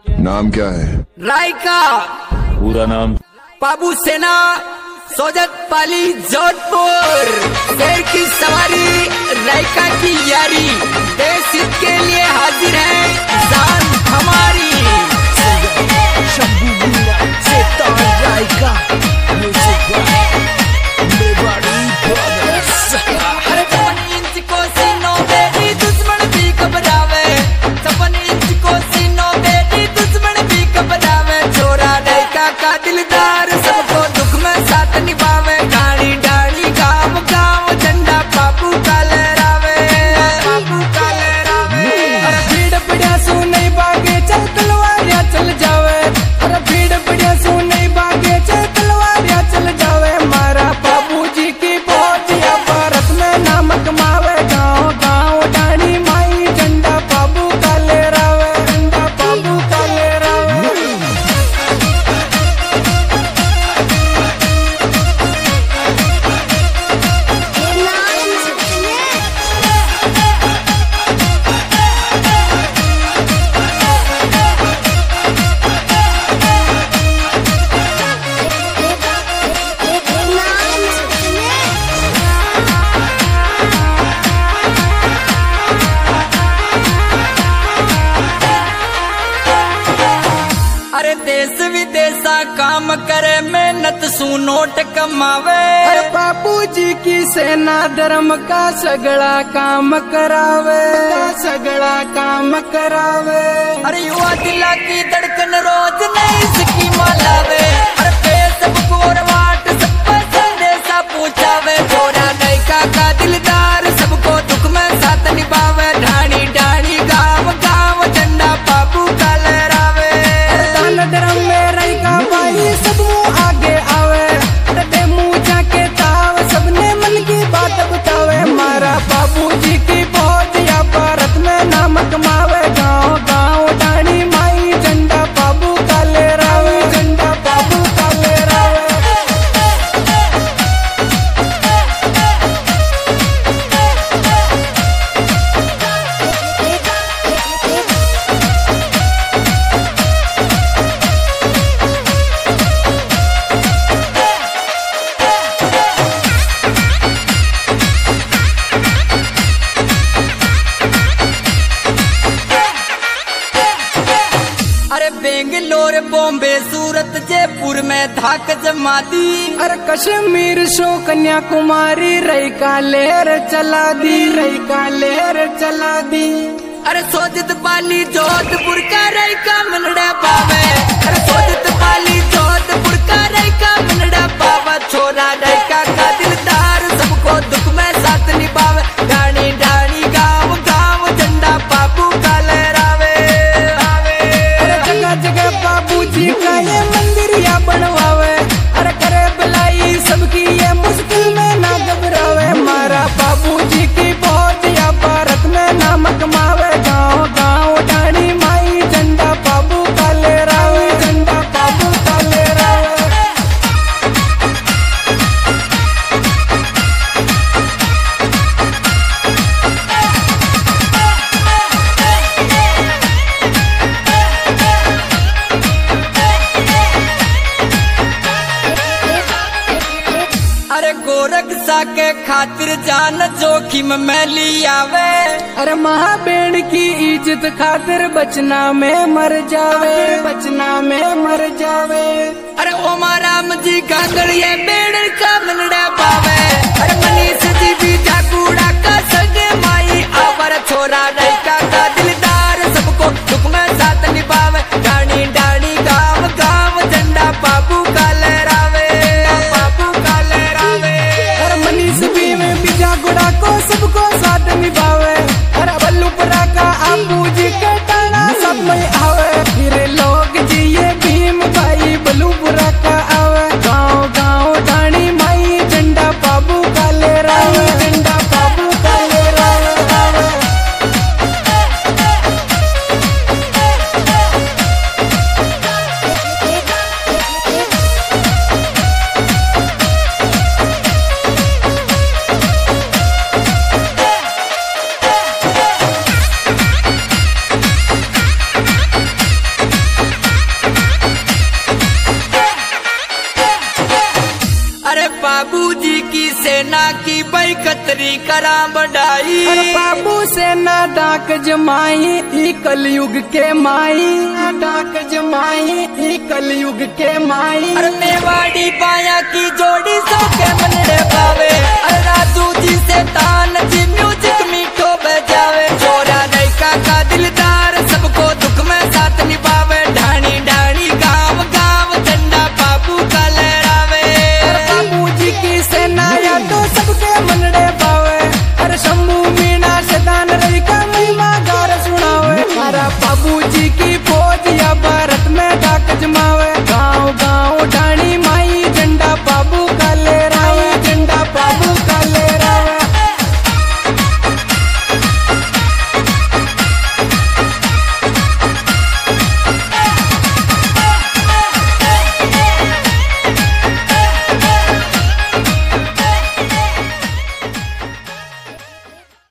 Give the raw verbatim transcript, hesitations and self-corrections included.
नाम क्या है? रायका। पूरा नाम? बाबू सेना, सोजत पाली, जोधपुर। शेर की सवारी, रायका की यारी, देश हित के लिए हाजिर है जान हमारी। रायका अरे छप्पन इंच को सीनों बेटी दुश्मन भी घबरावे, छप्पन इंच को सीनों बेटी दुश्मन भी घबरावे। छोरा रायका का दिलदार सबको दुख में साथ निभावे। गाड़ी डाली गाँव गाँव झंडा बाबू का लहरावे, बाबू का लहरावे। अरे भीड़ बढ़िया सू नहीं भागे चल तलवारियां चल जावे, अरे भीड़ बढ़िया सू नहीं भागे चल तलवारियां चल जावे। मारा बाबू जी की फौजिया भारत में नाम कमावे। गाँव गाँव डाणी माई झंडा बाबू का लहरावे, झंडा बाबू का लहरावे। अरे देश विदेशा काम करे मेहनत सू नोट कमावे। अरे बापू जी की सेना धर्म का सगड़ा काम करावे, सगड़ा काम करावे। अरे युवा दिला की धड़कन रोज नई स्कीम लावे। अरे फेसबुक और व्हाट्सएप पर संदेशा पूछावे। छोरा रायका का दिलदार सबको दुख में साथ निभावे। ढाणी ढाणी गाँव गाँव झंडा बाबू का लहरावे। धर्म में रायका भाई सब आगे आवे, डटे मुँह जाके ताव सबने मन की बात बतावे। मारा बाबू जी की फौजिया भारत में नाम कमावे। गाँव गाँव डाणी माई झंडा बाबू का लहरावे, झंडा बाबू का लहरावे। अरे बेंगलोर बॉम्बे सूरत जयपुर में धाक जमा दी। अरे कश्मीर शो कन्याकुमारी रायका लहर चला दी, रायका लहर चला दी। अरे सोजत पाली जोधपुर का रायका मनड़ा पावे। अरे सोजत पाली जोधपुर का रायका मनड़ा पावा। छोरा रायका का दिलदार सबको दुख में साथ निभावे। ढाणी ढाणी गाँव गाँव झंडा बाबू का लहरावे। जगह जगह बाबू जी का ये मंदिर या बनवावे। अरे करे भलाई सबकी ये मुश्किल में ना घबरावे। मारा बाबू जी की फौज या भारत में नाम कमावे। गाँव गाँव डाणी माई झंडा बाबू का लहरावे, झंडा बाबू का लहरावे। अरे गोरक्षा के खातिर जान जोखिम में लियावे। अरे महाबेड़ की इज्जत खातिर बचना में मर जावे, बचना में मर जावे। अरे ओमा राम जी गांगड़िए बेड़ का मनड़ा पावे। अरे मनीष जी भी जागूड़ा का सगे माई आवर। छोरा रायका का दिलदार सबको दुख में साथ निभावे। डाणी डाणी गाँव गाँव झंडा बाबू का लहरावे, बाबू का लहरावे। अरे मनीष भी में बीजा गुड़ा को सबको साथ निभावे। अरे बल्लूपुरा का आपू जी के टाना सब में आवे। फिर लोग जी ये भीम भाई बल्लूपुरा का आवे। गाँव गाँव डाणी माई झंडा बाबू का लहरावे, झंडा बाबू का लहरावे। तेरी करा बढ़ाई। बाबू से ना डाक जमाई ई कलयुग के माई, डाक जमाई ई कलयुग के माई। अरे मेवाड़ी पाया की जोड़ी सौ के मनड़े पावे। अरे राजू जी से तान जी